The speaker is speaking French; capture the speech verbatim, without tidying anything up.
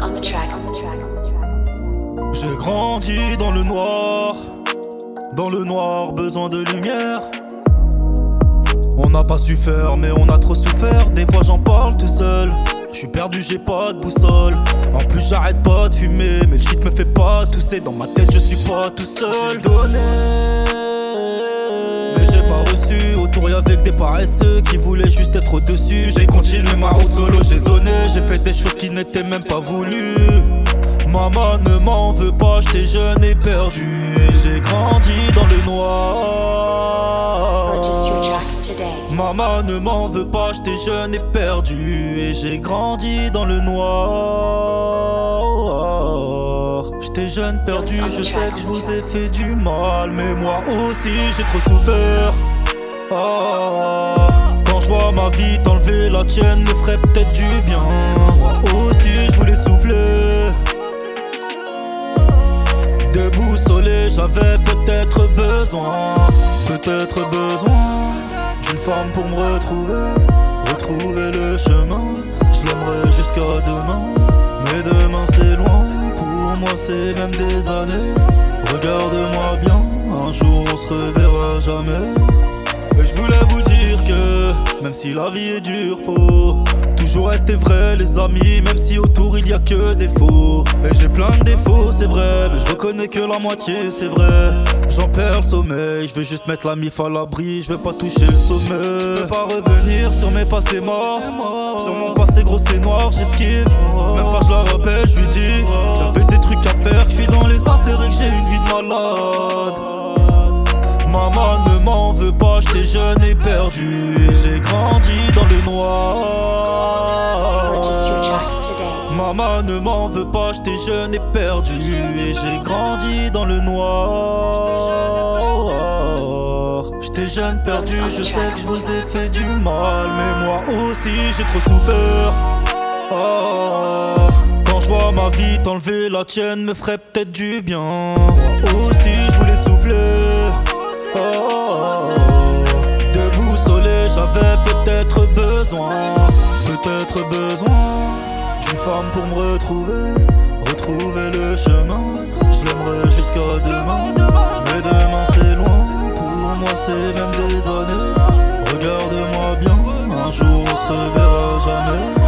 on the track. J'ai grandi dans le noir, dans le noir, besoin de lumière. On n'a pas su faire, mais on a trop souffert. Des fois j'en parle tout seul. Je suis perdu, j'ai pas de boussole. En plus j'arrête pas de fumer, mais le shit me fait pas tousser. Dans ma tête je suis pas tout seul. J'ai donné, mais j'ai pas reçu. Autour y'avait que des paresseux qui voulaient juste être au-dessus. J'ai continué ma route solo, j'ai zoné. J'ai fait des choses qui n'étaient même pas voulues. Maman ne m'en veut pas, j'étais jeune et perdu. Et j'ai grandi dans le noir. Purchase your tracks today. Maman ne m'en veut pas, j'étais jeune et perdu. Et j'ai grandi dans le noir. J'étais jeune perdu, je sais que je vous ai fait du mal. Mais moi aussi j'ai trop souffert. Ah, quand je vois ma vie t'enlever, la tienne me ferait peut-être du bien. Moi aussi je voulais souffler. Debout soleil, j'avais peut-être besoin, peut-être besoin d'une femme pour me retrouver, retrouver le chemin. Je l'aimerais jusqu'à demain, mais demain c'est loin. Pour moi c'est même des années. Regarde-moi bien, un jour on se reverra jamais. Et je voulais vous dire que même si la vie est dure, faut toujours rester vrai les amis, même si autour il y a que des faux. Et j'ai plein de défauts c'est vrai, mais je reconnais que la moitié c'est vrai. J'en perds le sommeil, je veux juste mettre la mif à l'abri, je veux pas toucher le sommet. Je peux pas revenir sur mes passés morts, sur mon passé gros c'est noir, j'esquive. Même pas je la rappelle, je lui dis j'avais des trucs à faire, que je suis dans les affaires et que j'ai une vie de malade. Maman ne m'en veut pas, j'étais jeune et perdu. Et j'ai grandi dans le noir. Purchase your tracks today. Maman ne m'en veut pas, j'étais jeune et perdu. Et j'ai grandi dans le noir. J'étais jeune perdu, je sais que je vous ai fait du mal. Mais moi aussi j'ai trop souffert. Ah, quand je vois ma vie t'enlever, la tienne me ferait peut-être du bien. Moi aussi je voulais souffler. Oh, oh, oh. Debout soleil, j'avais peut-être besoin, peut-être besoin d'une femme pour me retrouver, retrouver le chemin. Je l'aimerais jusqu'à demain, mais demain c'est loin. Pour moi c'est même des années. Regarde-moi bien, un jour on se reverra jamais.